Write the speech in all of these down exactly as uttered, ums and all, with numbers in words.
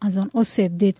از آن آسیب دید.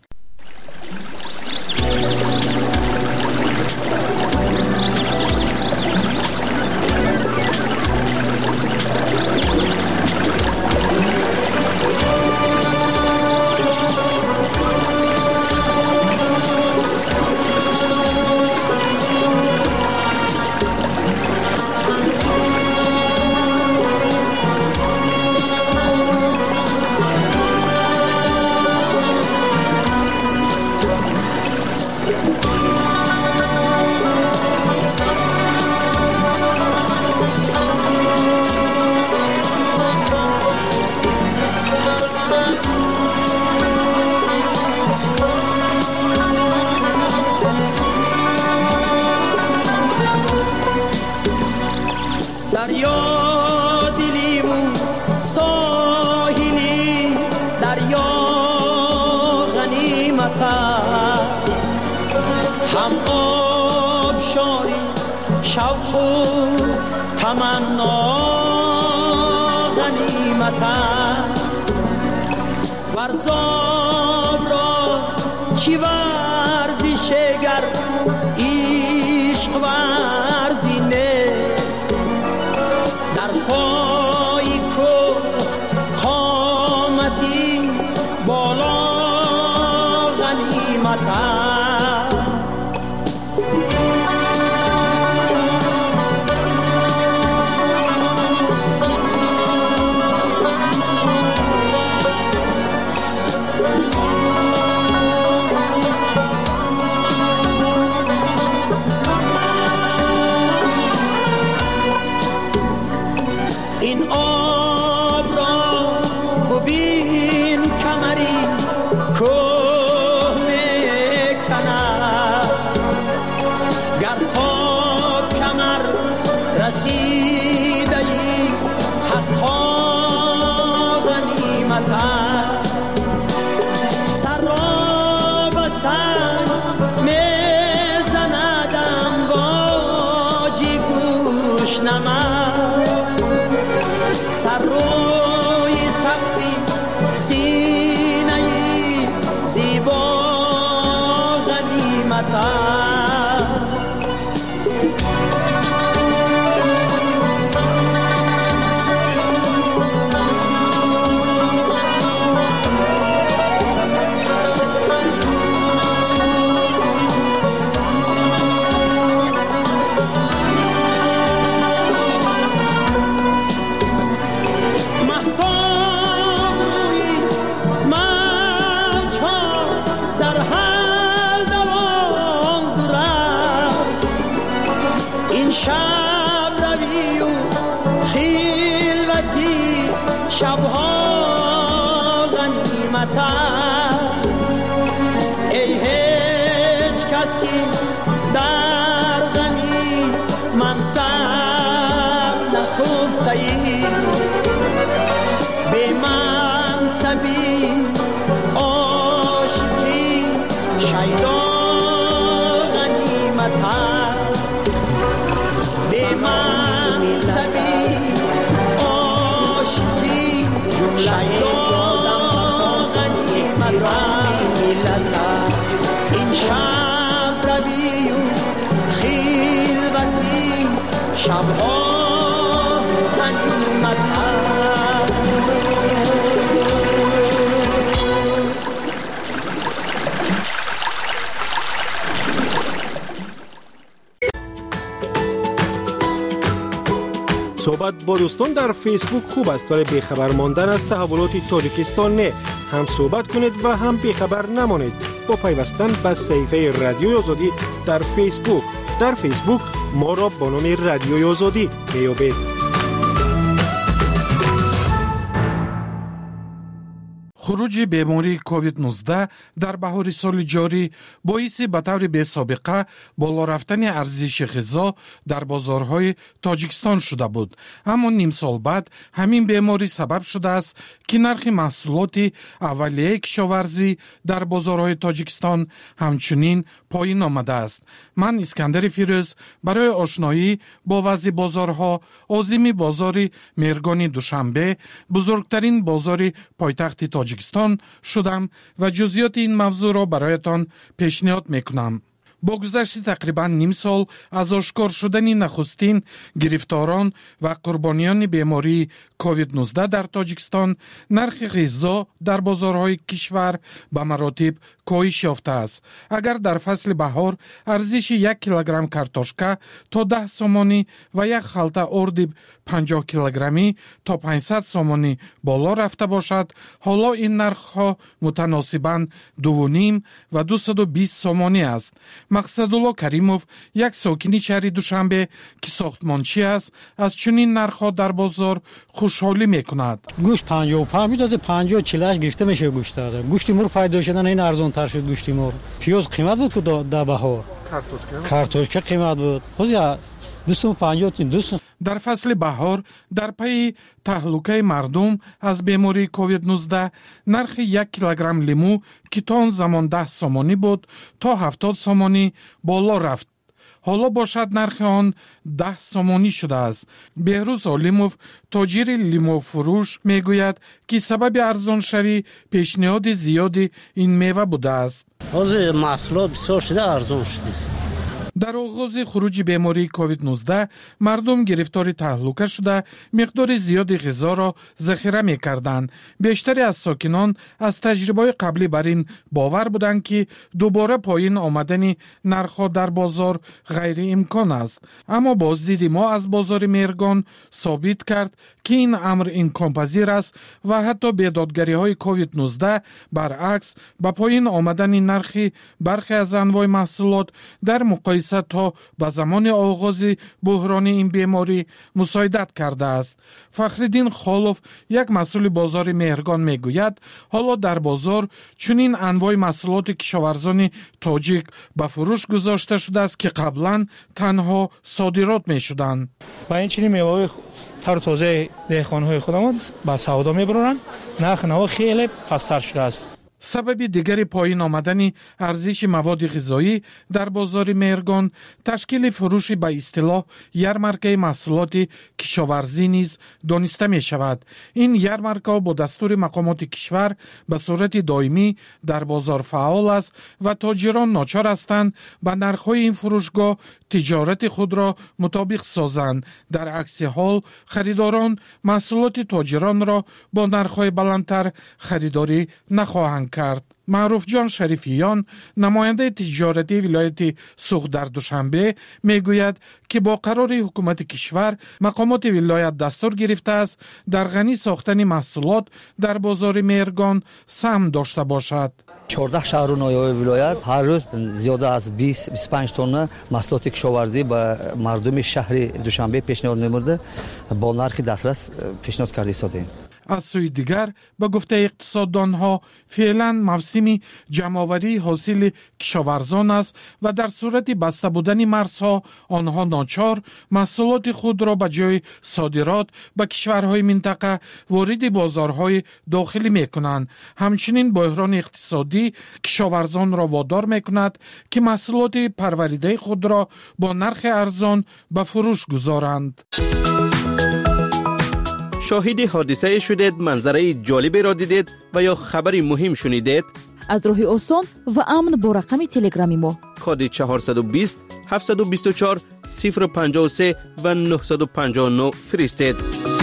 هم آبشاری شوق و تمنا غنیمت است. ورزاب را چی ورزش گر عشق ورزی نیست. در پای کو قامتی بالا غنیمت است. این آب را ببین کمری کوه میکند. گر تا کمر رسیده ای حقا غنیمت است. سر را به سر میزند امواجی گوش نمست. سر روی سقفی سینه زیبا غنیمت است. شب روی و خلوتی شبها غنیمت است. ای هیچ کس که در غمی منصب نخفته ای. به منصبی عاشقی شیدا غنیمت است. به منصبی عاشقی شیدا غنیمت است. این شب روی و خلوتی شبها غنیمت است. صحبت با دوستان در فیسبوک خوب است، ولی بیخبر ماندن از تحولات تاجیکستان نه. هم صحبت کنید و هم بیخبر نمانید با پیوستن به صفحه رادیوی آزادی در فیسبوک. در فیسبوک ما را با نام رادیوی آزادی میابید. خروج بیماری کووید نوزده در بهار سال جاری باعث به طور بی‌سابقه بالا رفتن ارزش غذا در بازارهای تاجیکستان شده بود. اما نیم سال بعد همین بیماری سبب شده است که نرخ محصولات اولیه کشاورزی در بازارهای تاجیکستان همچنین پایین آمده است. من اسکندر فیروز برای آشنایی با وضع بازارها عازم بازار میرگان دوشنبه، بزرگترین بازار پایتخت تاجیکستان تاجیکستان شدم و جزئیات این موضوع را برایتان پیشنهاد میکنم. با گذشت تقریبا نیم سال از آشکار شدن نخستین گرفتاران و قربانیان بیماری کووید نوزده در تاجیکستان، نرخ غذا در بازارهای کشور به مراتب کاهش یافته است. اگر در فصل بهار ارزش یک کیلوگرم کارتوشکا تا ده سومانی و یک خلطه اردیب پنجاه کیلوگرمی تا پانصد سومانی بالا رفته باشد، حالا این نرخ‌ها متناسباً دو و نیم و دویست و بیست سومانی است. مقصدالله کریموف، یک ساکن شهر دوشنبه که ساختمانچی است، از چنین نرخ‌ها در بازار خوشحالی می‌کند. گوشت پنجاه و پنج میتازه پنجاه و چهل گرفته میشه گوشت داره. گوشت مرغ پیدا شدن این ارزان تر شد. گوشت مرغ پیاز قیمت بود که در بهار کارتوشکا کارتوشکا قیمت بود. خوزیا دویست و پنجاه دویست. در فصل بهار در پی تهلکه مردم از بیماری کووید نوزده، نرخ یک کیلوگرم لیمو که تا آن زمان ده سومانی بود تا هفتاد سومانی بالا رفت. حالا باشد نرخ آن ده سومانی شده است. بهروز علیموف، تاجر لیمو فروش، میگوید که سبب ارزان شوی پیشنهاد زیادی این میوه بوده است. حاضر محصولات بسیار شده ارزان شده است. در آغاز خروج بیماری کووید نوزده مردم گرفتار تهلکه شده مقدار زیادی غذا را ذخیره می کردند. بیشتری از ساکنان از تجربه قبلی بر این باور بودند که دوباره پایین آمدن نرخ‌ها در بازار غیر امکان است. اما بازدید ما از بازار میرگان ثابت کرد که این امر امکان پذیر است و حتی بیدادگری های کووید نوزده برعکس با پایین آمدن نرخ برخی از انواع محصولات در مقایسه تا به زمان آغاز بحران این بیماری مساعدت کرده است. فخرالدین خالوف، یک مسئول بازار مهرگان، میگوید حالا در بازار چنین انواع محصولات کشاورزان تاجیک به فروش گذاشته شده است که قبلا تنها صادرات میشدند. با این چنین میوه تر تازه دهقان‌های خودمون با سودا میبرن، نرخ نوا خیلی پستر شده است. سبب دیگری پایین آمدن ارزش مواد غذایی در بازار مهرگان تشکیل فروش به اصطلاح یارمارکه محصولات کشاورزی نیز دانسته می شود. این یارمارکه با دستور مقامات کشور به صورت دائمی در بازار فعال است و تاجران ناچار هستند به نرخ‌های این فروشگاه تجارت خود را مطابق سازند. در عکس حال خریداران محصولات تاجران را با نرخ‌های بلندتر خریداری نخواهند کرد. معروف جان شریفیان، نماینده تجارتی ولایت سوق در دوشنبه، میگوید که با قرار حکومت کشور مقامات ولایت دستور گرفته است در غنی ساختن محصولات در بازار مهرگان سهم داشته باشد. چهارده شهر و نایای ولایت هر روز زیاده از بیست تا بیست و پنج تن محصولات کشاورزی به مردم شهر دوشنبه پیشنهاد نموده با نرخ دسترس پیشنهاد کرده ایستادیم. از سوی دیگر به گفته اقتصاددانها فعلا موسم جمع‌آوری حاصل کشاورزان است و در صورت بسته بودن مرزها آنها ناچار محصولات خود را به جای صادرات به کشورهای منطقه وارد بازارهای داخلی می‌کنند. همچنین بحران اقتصادی کشاورزان را وادار می‌کند که محصولات پروریده خود را با نرخ ارزان به فروش گذارند. شاهد حادثه شدید، منظره جالبی را دیدید و یا خبری مهم شنیدید؟ از راه آسان و امن با رقم تلگرامی ما کد چهارصد و بیست هفتصد و بیست و چهار صفر پنجاه و سه و نهصد و پنجاه و نه فرستید.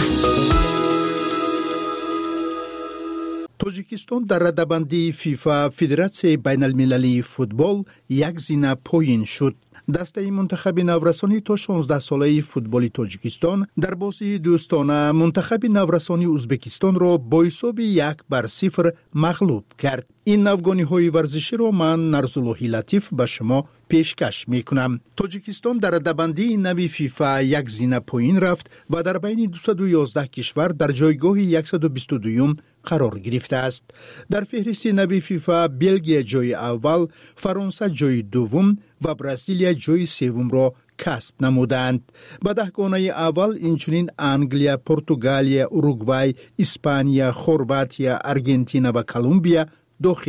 تاجیکستان در رده‌بندی فیفا فدراسیون بین المللی فوتبال یک زینه پایین شد. دسته منتخب نورسانی تا شانزده ساله فوتبال تاجیکستان در بازی دوستانه منتخب نورسانی ازبکستان را با حساب یک بر صفر مغلوب کرد. این نوگانی های ورزشی را من نرزاللهی لطیف به شما پیشکش می کنم. تاجیکستان در رده‌بندی نوی فیفا یک زینه پایین رفت و در بین دویست و یازده کشور در جایگاه صد و بیست و دو قرار گرفته است. در فهرست نوی فیفا بلژیک جای اول، فرانسه جای دوم و برزیل جای سوم را کسب نمودند. به دهگانه اول اینچنین انگلیا، پرتغالیا، اوروگوای، اسپانیا، خرواتی، آرژانتین و کلمبیا داخلند.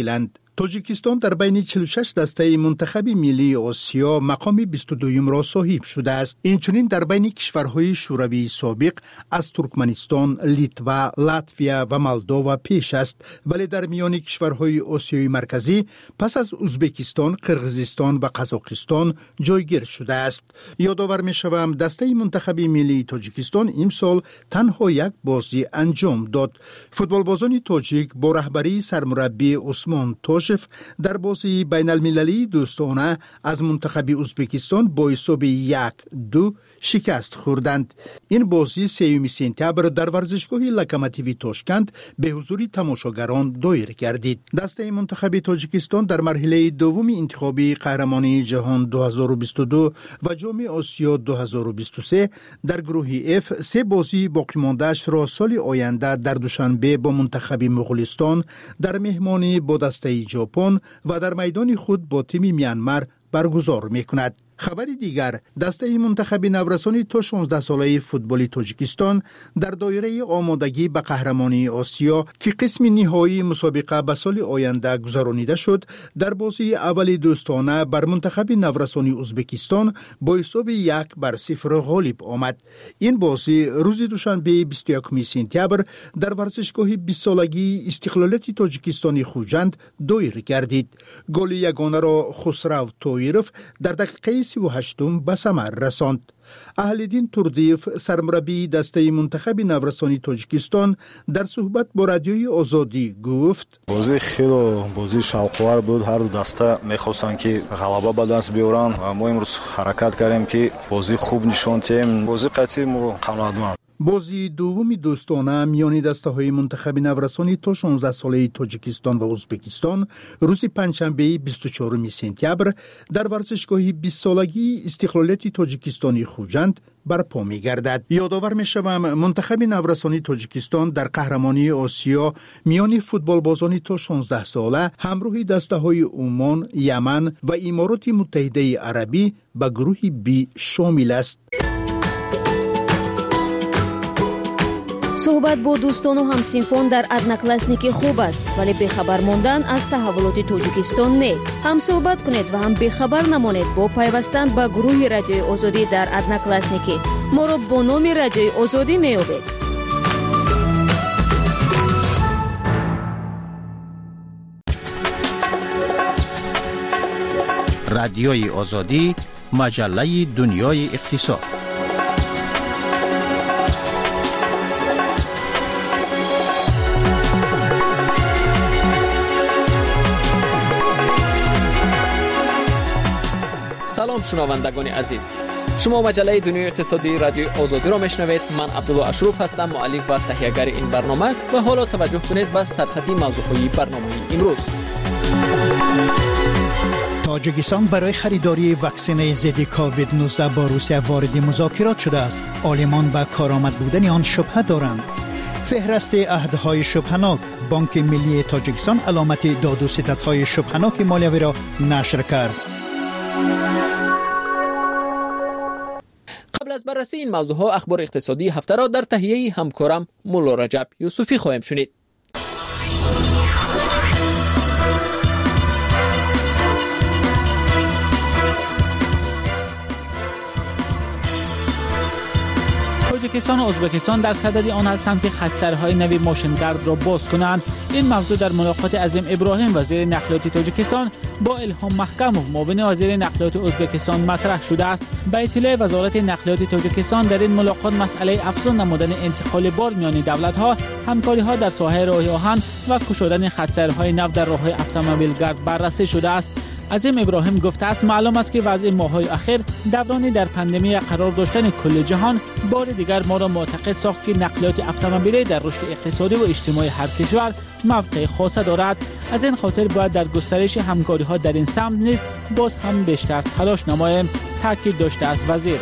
تاجیکستان در بین چهل و شش دسته منتخب ملی آسیا مقام بیست و دوم را صاحب شده است. اینچنین در بین کشورهای شوروی سابق از ترکمنستان، لیتوا، لاتویا و مولداوا پیش است، ولی در میان کشورهای آسیای مرکزی پس از ازبکستان، قرقیزستان و قزاقستان جایگیر شده است. یادآور می‌شوم دسته منتخب ملی تاجیکستان امسال تنها یک بازی انجام داد. فوتبالبازان تاجیک با رهبری سرمربی عثمان تاشف در بازی بین المللی دوستانه از منتخب ازبکستان با حساب یک دو شکست خوردند. این بازی سیوم سپتامبر در ورزشگاه لوکوموتیو تاشکند به حضور تماشاگران دایر گردید. دسته منتخب تاجیکستان در مرحله دوم انتخابی قهرمانی جهان دو هزار و بیست و دو و جام آسیا دو هزار و بیست و سه در گروه اف سه بازی باقی مانده‌اش را سال آینده در دوشنبه با منتخب مغولستان، در مهمانی با دسته ژاپن و در میدان خود با تیم میانمار برگزار می‌کند. خبر دیگر، دسته منتخب نورسانی تا شانزده ساله فوتبال تاجیکستان در دایره آمادگی به قهرمانی آسیا که قسم نهایی مسابقه به سال آینده گذرانیده شد، در بازی اول دوستانه بر منتخب نورسانی ازبکستان با حساب یک بر صفر غالب آمد. این بازی روز دوشنبه بیست و یکم سپتامبر در ورزشگاه بیست سالگی استقلالیت تاجیکستان خوجند دایر گردید. گل یگانه را خسرو طایرف در دقیقه سی و هشتم به ثمر رساند. اهل‌الدین توردیف سرمربی دسته منتخب نورسانی تاجیکستان در صحبت با رادیوی آزادی گفت: بازی خیلی بازی شوق‌آور بود. هر دو دسته می‌خواستند که غلبه به دست بیارن و ما امروز حرکت کردیم که بازی خوب نشون دادیم. بازی قطعی ما قناعتمند. بازی دومی دوستانه میان دسته‌های منتخب نورسانی تا شانزده ساله تاجیکستان و ازبکستان روز پنجشنبه بیست و چهارم سپتامبر در ورزشگاه بیست سالگی استقلالیت تاجیکستانی خوجند برپا می‌گردد. یادآور می‌شوم منتخب نورسانی تاجیکستان در قهرمانی آسیا میان فوتبالبازان تا شانزده ساله همراه دسته‌های عمان، یمن و امارات متحده عربی به گروه بی شامل است. صحبت با دوستان و همسینفان در ادناکلاسنیک خوب است، ولی بخبر ماندن از تحولات تاجیکستان نه. هم صحبت کنید و هم بخبر نمانید با پیوستن به گروه رادیوی آزادی در ادناکلاسنیک. ما را با نام رادیوی آزادی میابید. رادیوی آزادی، مجله دنیای اقتصاد. سلام شنوندگان عزیز، شما مجله دنیای اقتصادی رادیو آزادی را میشنوید. من عبدالله اشرف هستم، مؤلف و تهیه‌گر این برنامه، و حالا توجه کنید به سرخطی موضوعهای برنامه امروز. تاجیکستان برای خریداری واکسن ضد کووید نوزده با روسیه وارد مذاکرات شده است. عالمان به کارآمد بودن آن شبهه دارند. فهرست عهدهای شبهناک، بانک ملی تاجیکستان علامت داد و ستدهای شبهناک مالیوی را نشر کرد. قبل از بررسی این موضوعها اخبار اقتصادی هفته را در تهیه همکارم مولا رجب یوسفی خواهیم شنید. تاجیکستان و ازبکستان در صدد آن هستند که خط‌سرهای نوی ماشین‌گرد را باز کنند. این موضوع در ملاقات عظیم ابراهیم وزیر نقلیات تاجیکستان با الهام محکموف معاون وزیر نقلیات ازبکستان مطرح شده است. به اطلاع وزارت نقلیات تاجیکستان در این ملاقات مسئله افزون نمودن انتقال بار میان دولت‌ها، همکاری‌ها در ساحه راه آهن و گشودن خط‌سرهای نو در راه‌های اتومبیلگرد بررسی شده است. عظیم ابراهیم گفته است معلوم است که وضع ماه‌های اخیر دوران در پاندمی قرار داشتن کل جهان بار دیگر ما را معتقد ساخت که نقلیات اتومبیلی در رشد اقتصادی و اجتماعی هر کشور موقع خاصه دارد. از این خاطر باید در گسترش همکاری‌ها در این سمت نیز باز هم بیشتر تلاش نماییم، تاکید داشته است وزیر.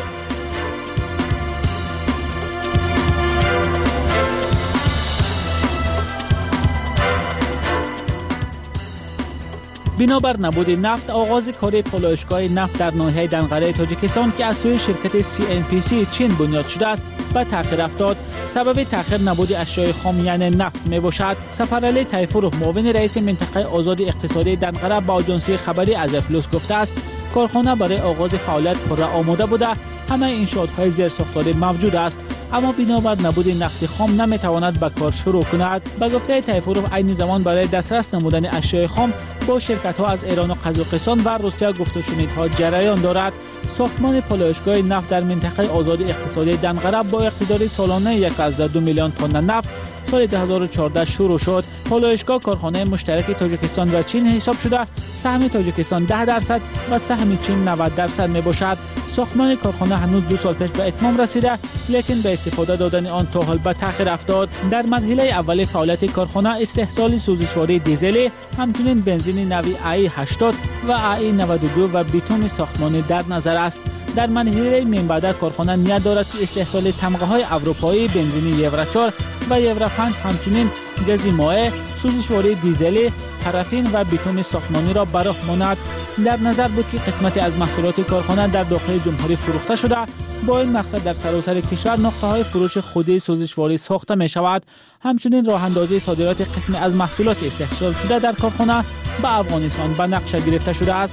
بنابر نبود نفت، آغاز کار پالایشگاه نفت در ناحیه دنقره تاجیکستان که از سوی شرکت سی ان پی سی چین بنیاد شده است به تأخیر افتاد. سبب تأخیر نبود اشیاء خام یعنی نفت می باشد. سفرعلی طیفورov معاون رئیس منطقه آزاد اقتصادی دنقره با آژانس خبری از پلوس گفته است کارخانه برای آغاز فعالیت پر آماده بوده، همه انشاءات‌های زیرساختاری موجود است، اما بنابر نبود نفت خام نمیتواند به کار شروع کند. به گفته طیفورov عین زمان برای دسترس نمودن اشیاء خام با شرکت‌ها از ایران و قزاقستان و روسیه گفت و شنیدها جریان دارد. ساختمان پالایشگاه نفت در منطقه آزاد اقتصادی دنقره با اقتدار سالانه یک کمه دو میلیون تن نفت سال دو هزار و چهارده شروع شد. پالایشگاه کارخانه مشترک تاجیکستان و چین حساب شده، سهم تاجیکستان ده درصد و سهم چین نود درصد می باشد. ساختمان کارخانه هنوز دو سال پیش به اتمام رسیده، لیکن به استفاده دادن آن تا حال به تأخیر افتاد. در مرحله اول فعالیت کارخانه استحصال سوزشواری دیزلی، همچنین بنزین نوی ای هشتاد و ای نود و دو و بیتوم ساختمانی در نظر است. در مرحله من بعد کارخانه نیت دارد که استحصال تمغه‌های اروپایی بنزین یورو چهار و یورو پنج، همچنین گاز مایع، سوزشواری دیزلی، پارافین و بیتوم ساختمانی را براه ماند. در نظر بود که قسمتی از محصولات کارخانه در داخل جمهوری فروخته شده. با این مقصد در سراسر کشور نقطه‌های فروش خودی سوزشواری ساخته می شود. همچنین راه اندازی صادرات قسمی از محصولات استحصال شده در کارخانه به افغانستان به نقشه گرفته شده است.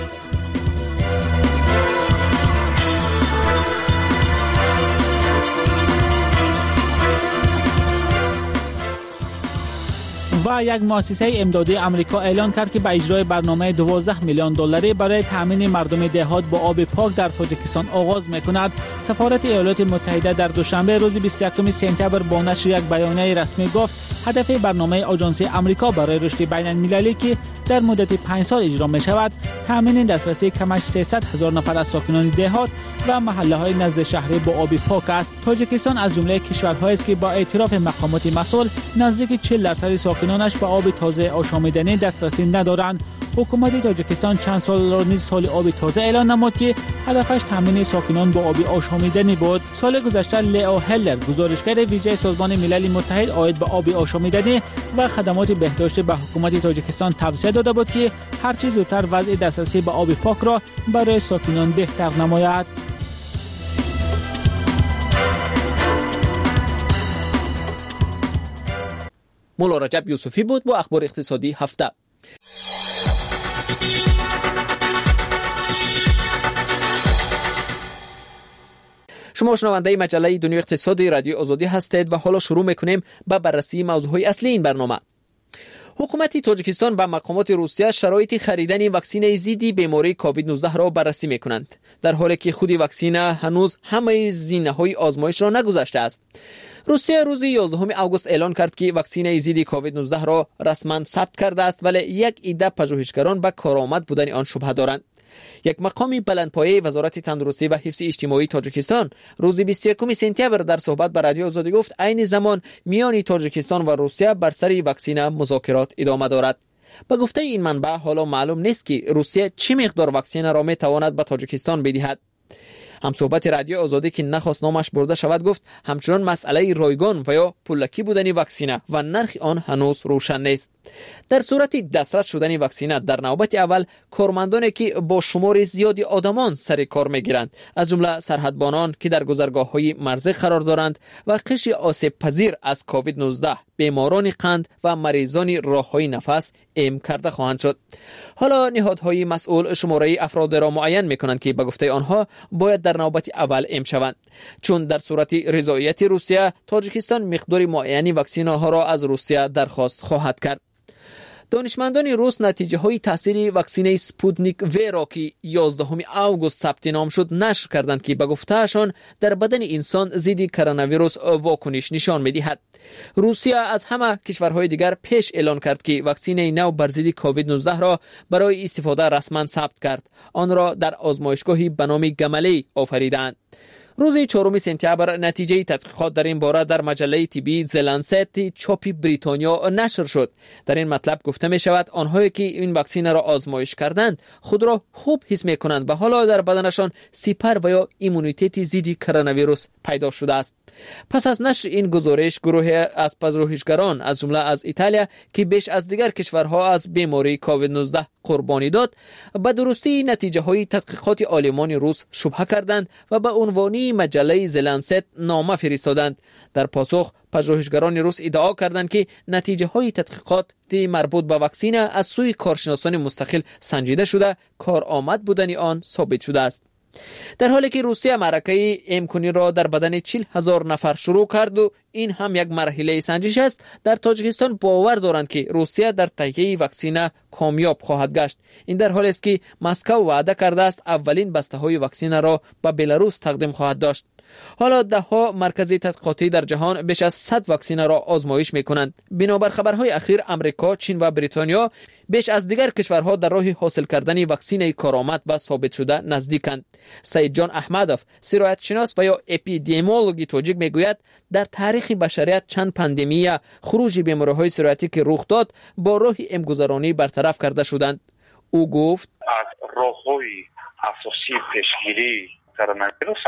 و یک مؤسسه امدادی آمریکا اعلان کرد که به اجرای برنامه دوازده میلیون دلاری برای تامین مردم دهات با آب پاک در تاجیکستان آغاز می‌کند. سفارت ایالات متحده در دوشنبه روز بیست و یکم سپتامبر با نشر یک بیانیه رسمی گفت هدف برنامه آژانس آمریکا برای رشد بین‌المللی که در مدت پنج سال اجرا می‌شود، تامین دسترسی کمش سیصد هزار نفر از ساکنان دهات و محله‌های نزد شهر با آب پاک است. تاجیکستان از جمله کشورهایی است که با اعتراف مقامات مسئول نزدیک چهل درصد ساکنانش به آب تازه آشامیدنی دسترسی ندارند. حکومت تاجیکستان چند سال را نیز سال آب تازه اعلان نمود که هدفش تامین ساکنان با آب آشامیدنی بود. سال گذشته لیو هلر، گزارشگر ویژه سازمان ملل متحد عاید به آب آشامیدنی و خدمات بهداشت به حکومت تاجیکستان توصیه داده بود که هر چه زودتر وضع دسترسی به آب پاک را برای ساکنان بهتر نماید. مولا رجب یوسفی بود با اخبار اقتصادی هفته. شما شنونده مجله دنیای اقتصادی رادیو آزادی هستید و حالا شروع میکنیم با بررسی موضوعهای اصلی این برنامه. حکومت تاجیکستان با مقامات روسیه شرایط خریدن واکسن ضد بیماری کووید نوزده را بررسی میکنند، در حالی که خود واکسن هنوز همه زینه‌های آزمایش را نگذشته است. روسیه روز یازدهم آگوست اعلان کرد که واکسن ضد کووید نوزده را رسما ثبت کرده است، ولی یک عده پژوهشگران به کارآمد بودن آن شبهه دارند. یک مقام بلندپایه وزارت تندرستی و حفظ اجتماعی تاجیکستان روز بیست و یکم سپتامبر در صحبت با رادیو آزادی گفت عین زمان میان تاجیکستان و روسیه بر سر واکسن مذاکرات ادامه دارد. با گفته این منبع حالا معلوم نیست که روسیه چه مقدار واکسن را می تواند به تاجیکستان بدهد. هم صحبت رادیو آزادی که نخواست نامش برده شود گفت همچنان مسئله رایگان و یا پولکی بودن واکسن و نرخ آن هنوز روشن نیست. در صورت دسترس شدن واکسن در نوبت اول کارمندانی که با شمار زیادی آدمان سر کار میگیرند، از جمله سرحدبانان که در گذرگاه‌های مرزی قرار دارند و قشر آسیب پذیر از کووید نوزده، بیماران قند و مریضان راه‌های نفس اعم کرده خواهند شد. حالا نهادهای مسئول شماره افراد را معین می‌کنند که به گفته آنها باید در نوبت اول اعم شوند، چون در صورت رضایت روسیه تاجیکستان مقدار معینی واکسن ها را از روسیه درخواست خواهد کرد. دانشمندان روس نتیجه های تاثیر واکسن سپوتنیک وی را که یازدهم آگوست ثبت نام شد نشر کردند که به گفتهشان در بدن انسان ضد کرونا ویروس واکنش نشان می‌دهد. روسیه از همه کشورهای دیگر پیش اعلان کرد که واکسن نو بر ضد کووید نوزده را برای استفاده رسما ثبت کرد. آن را در آزمایشگاهی به نام گملی آفریدند. روز چهارم سپتامبر نتیجه تحقیقات در این باره در مجله طبی زلنست چاپ بریتانیا نشر شد. در این مطلب گفته می شود آنهایی که این واکسن را آزمایش کردند خود را خوب حس می کنند و حالا در بدنشان سپر و یا ایمونیتت ضد کرونا ویروس پیدا شده است. پس از نشر این گزارش گروه از پژوهشگران از جمله از ایتالیا که بیش از دیگر کشورها از بیماری کووید نوزده قربانی داد، به درستی نتیجه های تحقیقات عالمان روس شبهه کردند و به عنوان مجله زلنست نامه فرستادند. در پاسخ پژوهشگران روس ادعا کردند که نتیجه های تحقیقات مربوط به واکسن از سوی کارشناسان مستقل سنجیده شده، کارآمد بودن آن ثابت شده است. در حالی که روسیه معرکه امکنی را در بدن چهل هزار نفر شروع کرد و این هم یک مرحله سنجش است، در تاجیکستان باور دارند که روسیه در تهیه واکسن کامیاب خواهد گشت. این در حالی است که مسکو وعده کرده است اولین بسته های واکسن را به بلاروس تقدیم خواهد داشت. حالا ده ها مرکز تحقیقاتی در جهان بیش از صد واکسن را آزمایش می‌کنند. بنابر خبرهای اخیر آمریکا، چین و بریتانیا بیش از دیگر کشورها در راه حاصل کردن واکسن کارآمد و ثابت شده نزدیکند. سید جان احمدوف، سرایت شناس و یا اپیدمیولوژی توجیک میگوید در تاریخ بشریت چند پاندمی خروج بیماری‌های سرایتی که رخ داد با راه امگذرانی برطرف کرده شدند. او گفت از راه‌های اساسی پیشگیری کرونا ویروس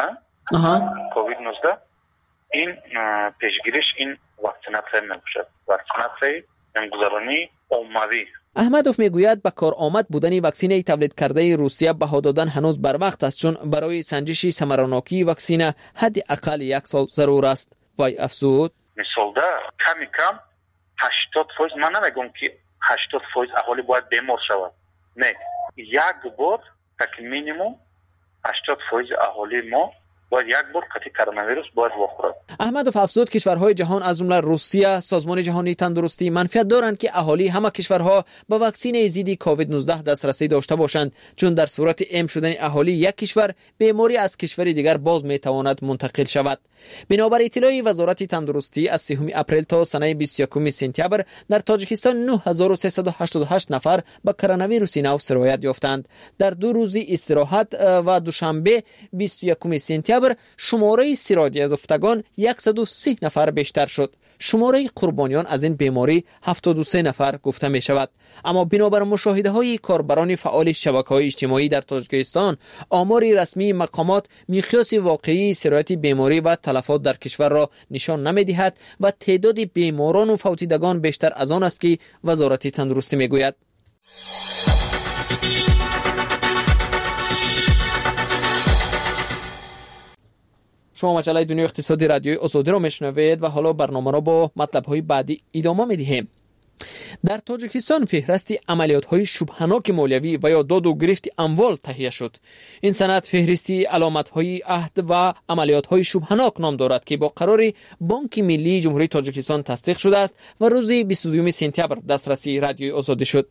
کووید نوزده این پیشگیریش این واکسیناسیون نمیشه، واکسیناسیون امگذرانی عمومی. احمدوف میگوید به کار آمد بودن واکسن تولید کرده روسیه بها دادن هنوز بر وقت است، چون برای سنجش ثمراناکی واکسن حد اقل یک سال ضرور است. وای افزود مثال ده کمی کم هشتاد فیصد، من نمیگم که هشتاد فیصد اهالی باید بیمار شود، نه، یک بار تک مینیمم هشتاد فیصد اهالی ما باید یک بار قطعی کرونا ویروس باید بخورد. احمدوف افزود کشورهای جهان از جمله روسیه، سازمان جهانی تندرستی منفیت دارند که اهالی همه کشورها به واکسن ضد کووید نوزده دسترسی داشته باشند، چون در صورت ام شدن اهالی یک کشور، بیماری از کشور دیگر باز میتواند منتقل شود. بنابر اطلاع وزارت تندرستی از سوم اپریل تا سنه بیست و یک سپتامبر در تاجیکستان نه هزار و سیصد و هشتاد و هشت نفر به کرونا ویروس نو سرایت یافتند. در دو روزی استراحت و دوشنبه بیست و یک سپتامبر شماره سرایت یافتگان صد و سی نفر بیشتر شد. شماره قربانیان از این بیماری هفتاد و سه نفر گفته می شود. اما بنابر مشاهده های کاربران فعال شبکه‌های اجتماعی در تاجیکستان، آمار رسمی مقامات مقیاس واقعی سرایت بیماری و تلفات در کشور را نشان نمی دهد و تعداد بیماران و فوتیدگان بیشتر از آن است که وزارت تندرستی می گوید. شما مجله دنیای اقتصادی رادیوی آزادی را میشنوید و حالا برنامه را با مطلب‌های بعدی ادامه می‌دهیم. در تاجیکستان فهرست عملیات‌های شبهه‌ناک مالیوی و یا داد و گرفت اموال تهیه شد. این سند فهرست علامت‌های عهد و عملیات‌های شبهه‌ناک نام دارد که با قرار بانک ملی جمهوری تاجیکستان تصدیق شده است و روز بیست و دو سپتامبر دسترسی رادیوی آزادی شد.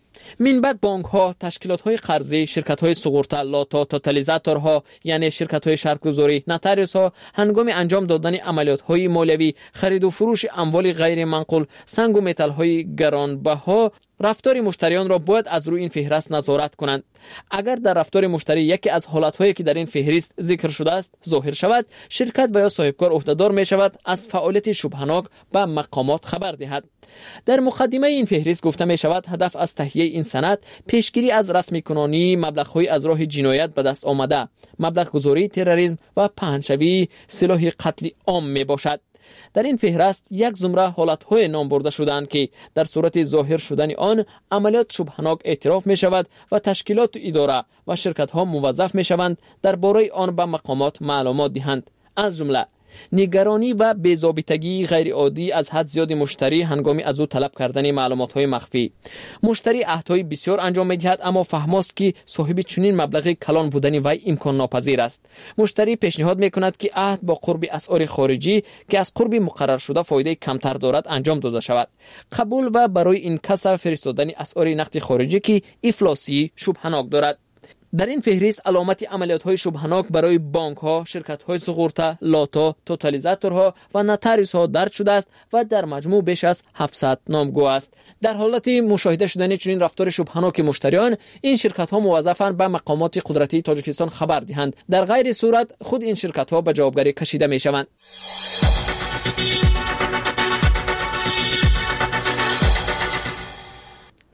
من بعد بانک ها، تشکیلات های قرضی، شرکت های سقورتا، لاتا، توتالیزاتورها یعنی شرکت های شرط گذاری، نوتاریوس ها هنگام انجام دادن عملیات های مالیوی، خرید و فروش اموال غیر منقول، سنگ و متال های گرانبها، رفتار مشتریان را باید از روی این فهرست نظارت کنند. اگر در رفتار مشتری یکی از حالت‌هایی که در این فهرست ذکر شده است ظاهر شود، شرکت و یا صاحبکار عهده‌دار می شود از فعالیت شبهه‌ناک به مقامات خبر دهد. در مقدمه این فهرست گفته می شود هدف از تهیه این سند پیشگیری از رسمی کنانی مبلغ‌های از راه جنایت به دست آمده، مبلغ گذاری تروریسم و پهنشوی سلاح قتل عام می باشد. در این فهرست یک زمره حالت‌های نام برده شدند که در صورت ظاهر شدن آن عملیات شبهه‌ناک اعتراف می شود و تشکیلات و اداره و شرکت‌ها موظف می شوند درباره آن به مقامات معلومات دهند. از جمله نگرانی و بی‌ضابطگی غیر عادی از حد زیاد مشتری هنگامی از او طلب کردن معلومات‌های مخفی. مشتری عهدهای بسیار انجام می‌دهد اما فهماست که صاحب چنین مبلغ کلان بودن وی امکان ناپذیر است. مشتری پیشنهاد می‌کند که عهد با قرب اسعار خارجی که از قرب مقرر شده فایده کمتر دارد انجام داده شود. قبول و برای این کس فرستادن اسعار نقد خارجی که افلاسی شبهه‌ناک دارد. در این فهرست علامت عملیات‌های شبهه‌ناک برای بانک‌ها، شرکت‌های سقورتا، لاتا، توتالیزاتورها و نوتاریوس‌ها درج شده است و در مجموع بیش از هفتصد نامگو است. در حالت مشاهده شدن چنین رفتار شبهه‌ناک مشتریان، این شرکت‌ها موظفند به مقامات قدرتی تاجیکستان خبر دهند. در غیر صورت خود این شرکت‌ها به جوابگری کشیده می‌شوند.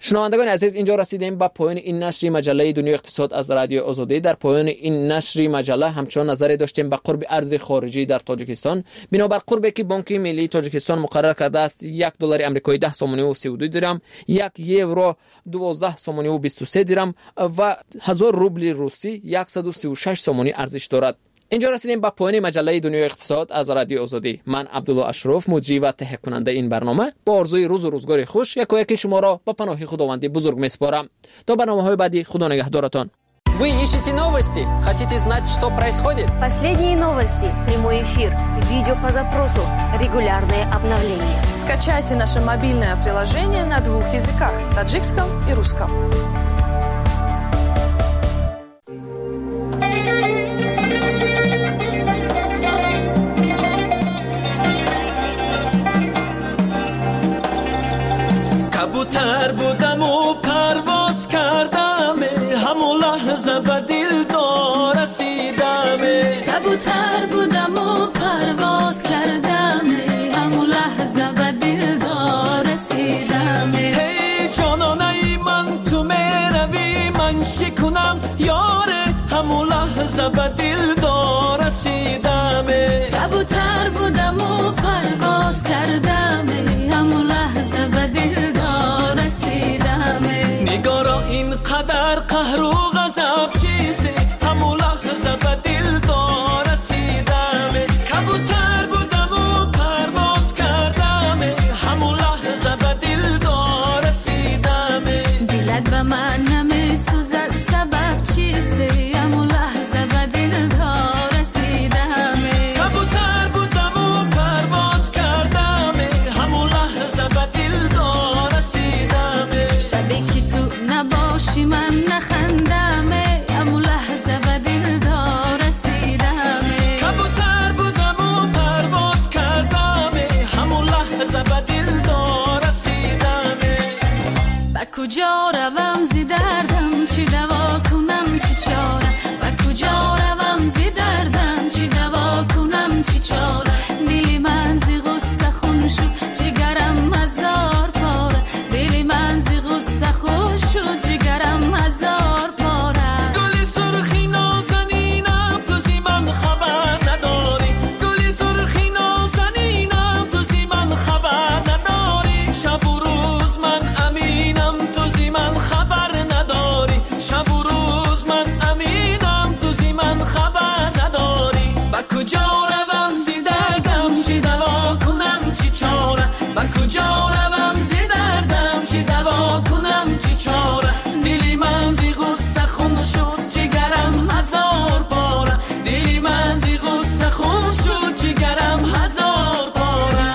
شنوندگان عزیز، اینجا رسیدیم به پایان این نشر مجله دنیای اقتصاد از رادیو آزادی. در پایان این نشر مجله همچنان نظری داشتیم به قرب ارز خارجی در تاجیکستان. بنابر قربی که بانک ملی تاجیکستان مقرر کرده است، یک دلار آمریکایی ده سومانی و سی و دو درم، یک یورو دوازده سومانی و بیست و سه درم و هزار روبل روسی صد و سی و شش سومانی ارزش دارد. اینجا رسیدیم به پایان مجله دنیای اقتصاد از رادیو آزادی. من عبدالله اشرف، مجری و تهیه کننده این برنامه، با آرزوی روز و روزگار خوش یک و یک شما را به پناه خداوند بزرگ میسپارم. تا برنامه‌های بعدی، خدا نگهدارتان. Вы ищете новости? Хотите знать, что происходит? Последние новости, прямой эфир, видео по запросу, регулярные обновления. Скачайте наше мобильное приложение на двух языках – таджикском и русском. کبوتر بودم و پرواز کردم، همون لحظه به دلدار رسیدم. کبوتر بودم و پرواز کردم، همون لحظه به دلدار رسیدم. هی جانانه من تو میروی من شکنم یاره، همون لحظه به دلدار رسیدم. کبوتر بودم و پرواز کردم، همون لحظه به دلدار رسیدم. نگارا اینقدر قهر و غضب چیسته، همون لحظه به دلدار رسیدم. کبوتر بودم و پرواز کردم، همون لحظه به دلدار رسیدم. دلت به من نمیسوزد سبب چیسته، همون لحظه به دلدار رسیدم. کبوتر بودم و پرواز کردم، همون لحظه به دلدار رسیدم. شبی که تو نباشی من نخندم، همون لحظه به دلدار رسیدم. کبوتر بودم و پرواز کردم، همون لحظه به دلدار رسیدم. به کجا روم زی دردم، چی دوا کنم چی چاره. به کجا روم زی دردم، چی دوا کنم چی چاره. دلی من زی غصه خون شد، جگرم هزار پاره. دلی من زی غصه خون شد، جگرم هزار پاره. گلی سرخی نازنینم تو زی من خبر نداری. گلی سرخی نازنینم تو زی من خبر نداری. شب و روز من امینم تو زی من خبر نداری. شب و روز من امینم تو زی من خبر نداری. به کجا روم زی دردم، چی دوا کنم چی چاره. به کجا روم زی دردم، چی دوا کنم چی چاره. دلی من زی غصه خون شد، جگرم هزار پاره. دلی من زی غصه خون شد، جگرم هزار پاره.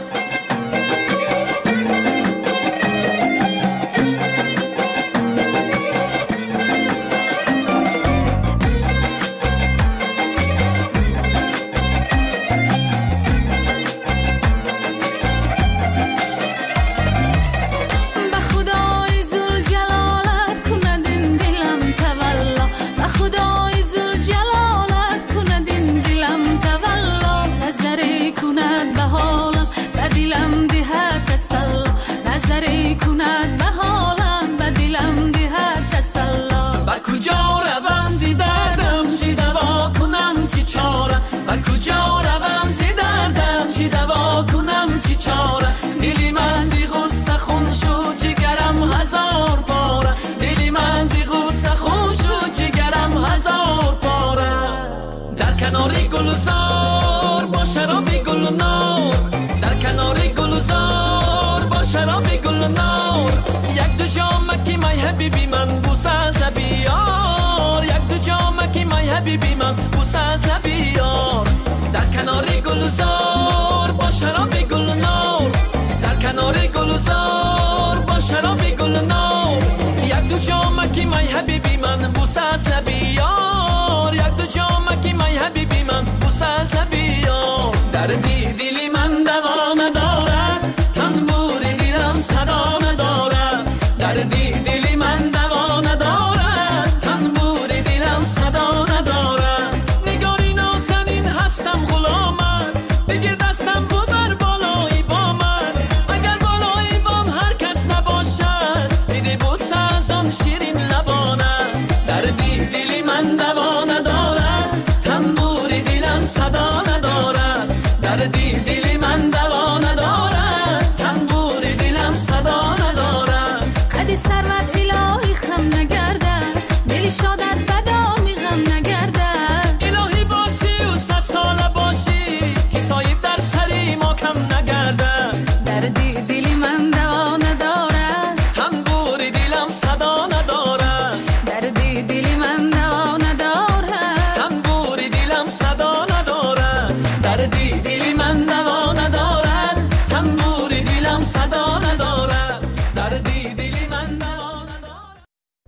به خدای ذوالجلالت کند این دلم تولا. به خدای ذوالجلالت کند این دلم تولا. نظری کند به حالم، به دلم دهد تسلا. نظری کند به حالم، به دلم دهد تسلا. به کجا روم زی دردم، چی دوا کنم چی چاره. به کجا روم زی دردم، چی دوا کنم چی چاره. دلی من زی غصه خون شد، جگرم هزار پاره. دلی من زی غصه خون شد، جگرم هزار پاره. در کنار گلزار با شراب گل نار. در کنار گلزار با شراب گل نار. یک دو جامکی مای حبیبی من بوس از لبیار. یک دو جامکی مای حبیبی من بوس از لبیار. در کنار گلزار با شراب گل نار. در کنار گلزار با شراب گل نار. یک دو جامکی مای حبیبی من بوس از لبیار. یک دو جامکی مای حبیبی من بوس از لبیار. دردی دلی من دوا ندارد، تنبور دلم صدا ندارد. دردی دلی من دوا ندارد، تنبور دلم صدا ندارد. نگاری نازنین هستم غلامت، بگیر دستم ببر بالایی با من. اگر بالایی بام هر کس نباشد، شیرین